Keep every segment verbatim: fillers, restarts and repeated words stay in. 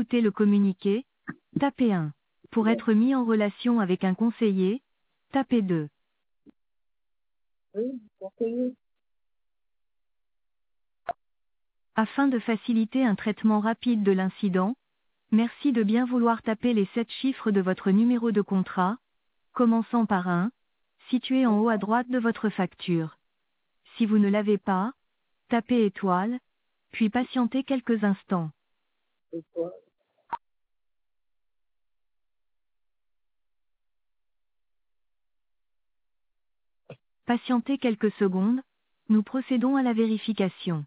écouter le communiqué, tapez un. Pour être mis en relation avec un conseiller, tapez deux. Oui, conseiller. Afin de faciliter un traitement rapide de l'incident, merci de bien vouloir taper les sept chiffres de votre numéro de contrat, commençant par un, situé en haut à droite de votre facture. Si vous ne l'avez pas, tapez étoile, puis patientez quelques instants. C'est quoi? Patientez quelques secondes, nous procédons à la vérification.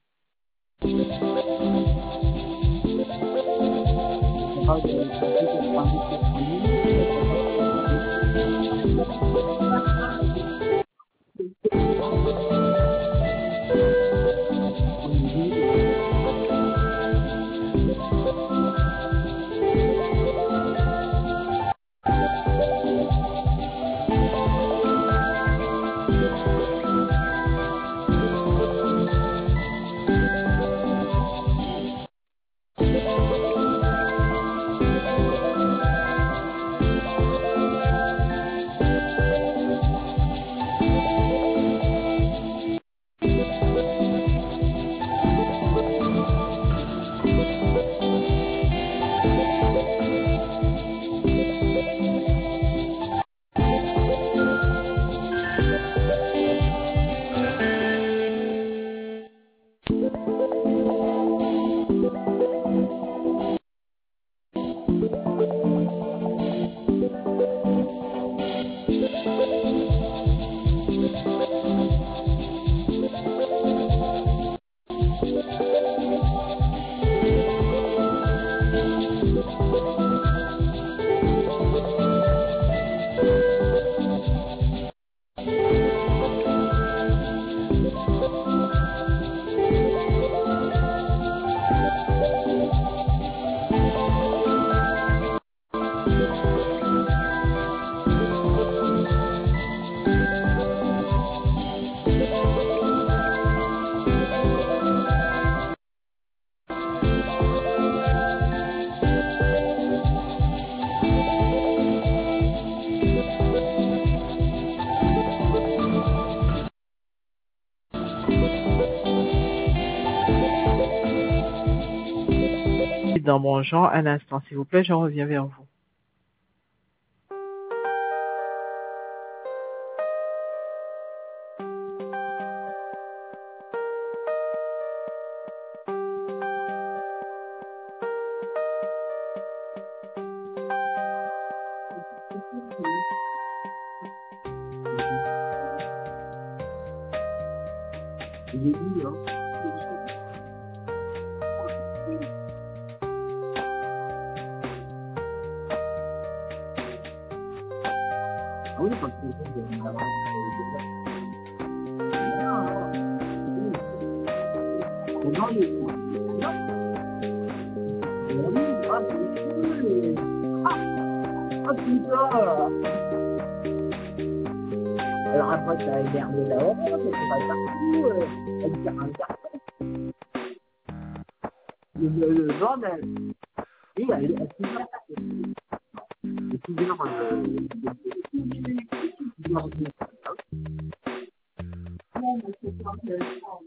Ah, vous avez compris que je prends des dans mon genre. Un instant, s'il vous plaît, je reviens vers vous. J'ai dit, hein. Ah oui, parce que c'est un non, les... Ah, c'est ah, putain. Alors après, ça a énervé là-haut, mais c'est pas partout, euh, elle tire un carton. Le, le, le bordel. Et elle, elle, elle s'est pas passée. Et plusieurs, euh, plusieurs, non, mais c'est pas intéressant.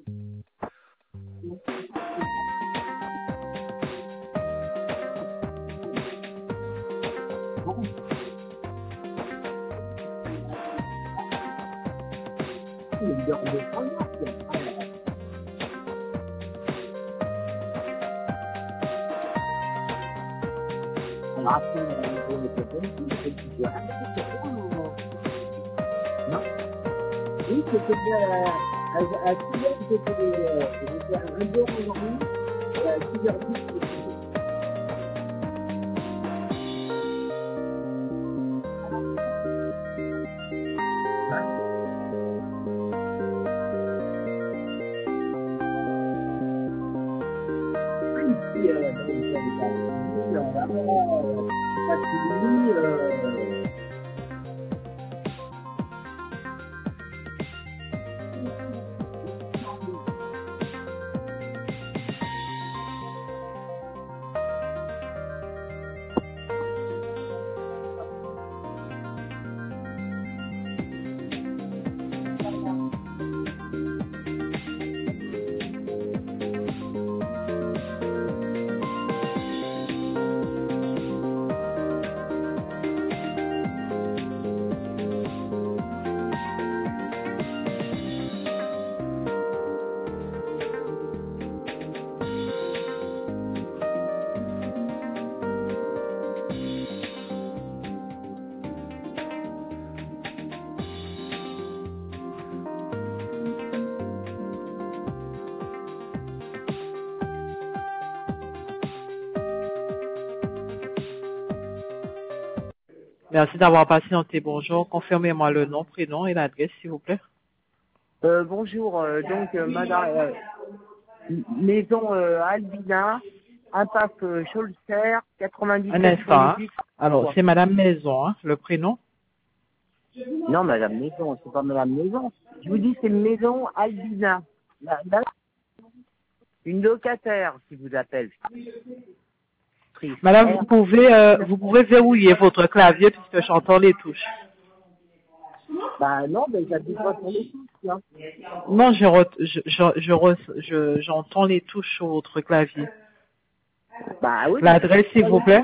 Bon. Il y a une heure de première, puis après, alors après, on va mettre le téléphone, et puis je vais arrêter. Non? Oui, c'était à, à, à six heures, c'était euh, j'étais à un heure aujourd'hui, et à six heures dix, c'était... Oui, ici, euh, dans les États-Unis, euh, là-bas, euh, pas fini, euh, Merci d'avoir patienté. Bonjour. Confirmez-moi le nom, prénom et l'adresse, s'il vous plaît. Euh, bonjour, euh, donc, euh, madame, euh, m- maison euh, Albina, impasse euh, Cholser, Un quatre-vingt-dix-sept instant. Hein. huit. Alors, c'est Madame Maison, hein, le prénom. Non, madame Maison, c'est pas madame Maison. Je vous dis, c'est maison Albina. La- la- une locataire qui vous appelle. Triste. Madame, vous R. pouvez, euh, vous pouvez verrouiller votre clavier puisque j'entends les touches. Bah non, mais j'habite pas sur les touches, là. Non, je, re- je, je, je re- je- j'entends les touches sur votre clavier. Bah oui. L'adresse, s'il vous plaît.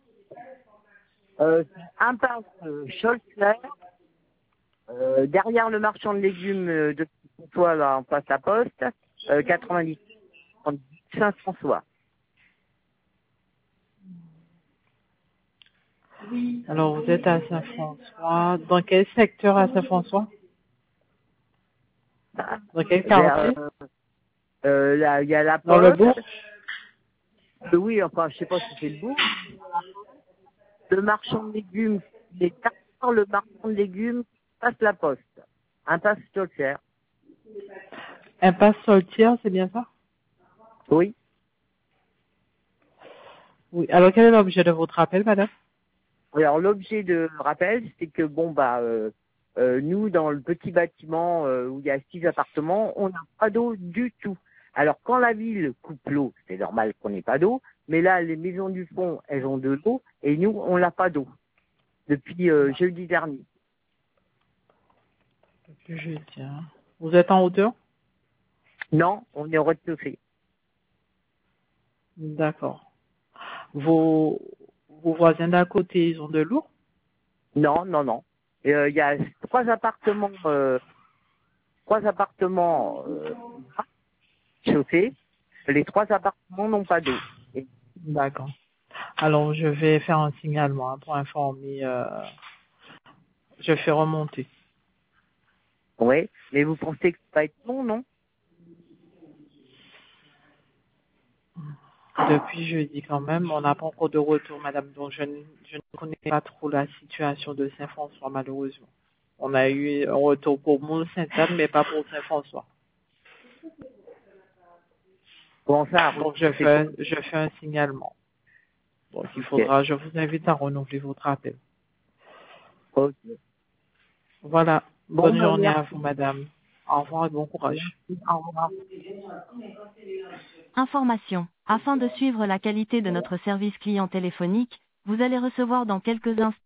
Euh, impasse euh, Cholser, euh, derrière le marchand de légumes euh, de toi là, en face à poste, euh, quatre-vingt-dix, Saint-François. Alors, vous êtes à Saint-François. Dans quel secteur à Saint-François? Dans quel quartier? Vers, euh, euh, là, il y a la Dans le poste. bourg? Euh, oui, enfin, je sais pas si c'est le bourg. Le marchand de légumes, les derrière le marchand de légumes passe la poste. Impasse Cholser. Impasse Soltière, c'est bien ça? Oui. Oui. Alors, quel est l'objet de votre appel, madame? Alors l'objet de rappel, c'est que bon bah euh, euh, nous dans le petit bâtiment euh, où il y a six appartements, on n'a pas d'eau du tout. Alors quand la ville coupe l'eau, c'est normal qu'on n'ait pas d'eau, mais là les maisons du fond, elles ont de l'eau et nous on n'a pas d'eau depuis euh, jeudi dernier. Je tiens. Vous êtes en hauteur? Non, on est au rez-de-chaussée. D'accord. Vos, vos voisins d'à côté, ils ont de l'eau? Non, non, non. Et, euh, Il y a trois appartements, euh, trois appartements euh, chauffés. Les trois appartements n'ont pas d'eau. Et D'accord. Alors, je vais faire un signalement hein, pour informer. Euh, je fais remonter. ouais, mais vous pensez que ça va être bon, non? Depuis jeudi quand même, on n'a pas encore de retour, madame. Donc, je, ne- je ne connais pas trop la situation de Saint-François, malheureusement. On a eu un retour pour Mont-Sainte-Anne, mais pas pour Saint-François. Bon, ça, Donc, je c'est fais, je fais un signalement. Donc, il ok. faudra, je vous invite à renouveler votre appel. Ok. Voilà. Bon, Bonne bah, journée à vous, merci. madame. Au revoir et bon courage. Au revoir. Information. Afin de suivre la qualité de notre service client téléphonique, vous allez recevoir dans quelques instants